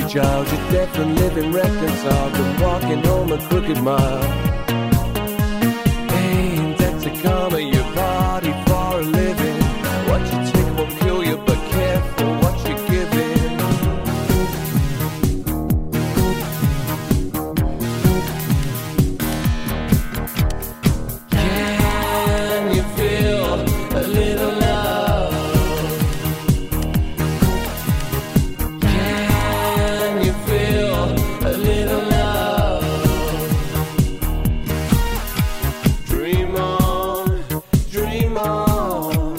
your child, you're deaf and living reconciled, and walking home a crooked mile. Ain't that the karma, your body for a living? What you take won't kill you, but careful what you're giving. Can you feel a little love? Can you feel a little love? Dream on, dream on.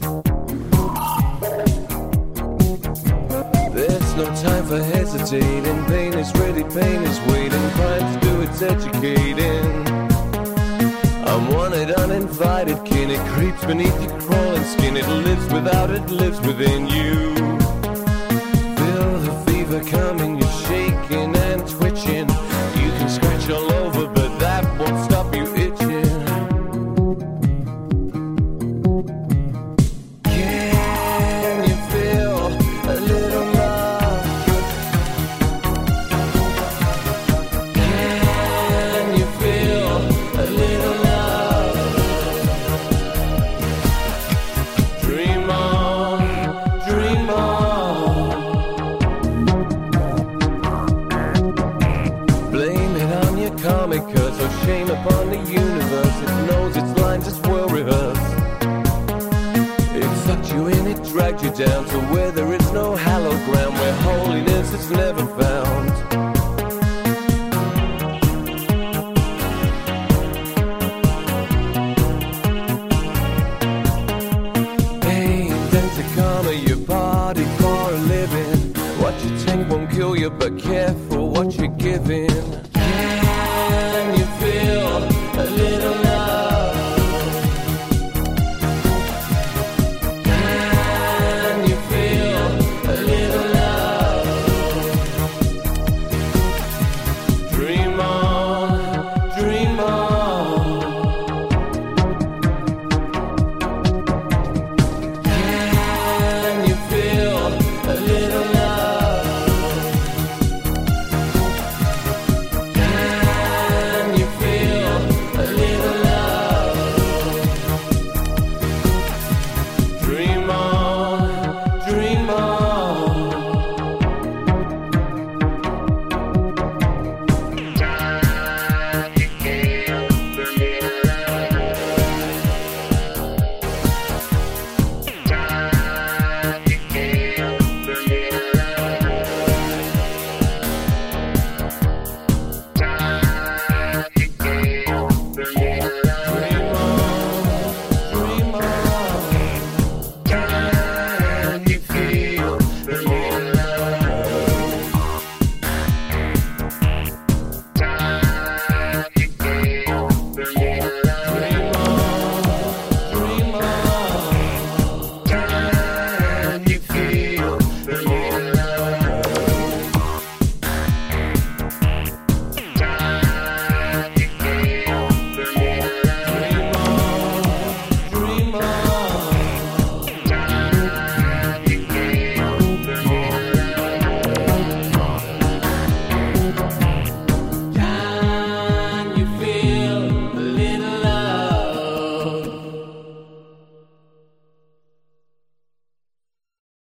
There's no time for hesitating. Pain is ready, pain is waiting. Crime to do, it's educating. I'm wanted, uninvited kin. It creeps beneath your crawling skin. It lives without, it lives within you. Feel the fever coming, you're shaking and twitching. You can scratch all over, but that won't stop you itching. Can you feel a little love? Can you feel a little love? Dream on, dream on. Blame it on your karmic curse, or shame upon the universe. It knows its lines, it's well rehearsed. It sucked you in, it dragged you down to where there is no hallowed ground, where holiness is never found. Ain't that the karma, your body for a living? What you take won't kill you, but careful what you're giving.